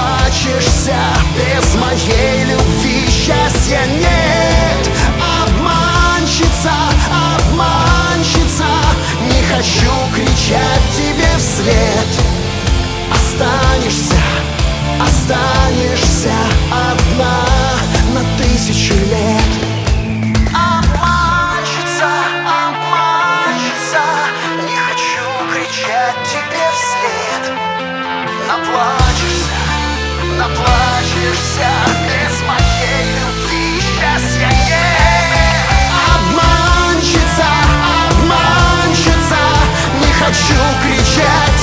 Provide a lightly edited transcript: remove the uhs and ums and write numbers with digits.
наплачешься. Без моей любви счастья нет. Обманщица, обманщица, не хочу кричать тебе вслед. Останешься, останешься одна на 1000 лет. Обманщица, обманщица, не хочу кричать тебе вслед. Наплачешься, наплачешься, без моей любви счастья нет. Обманщица, обманщица, не хочу кричать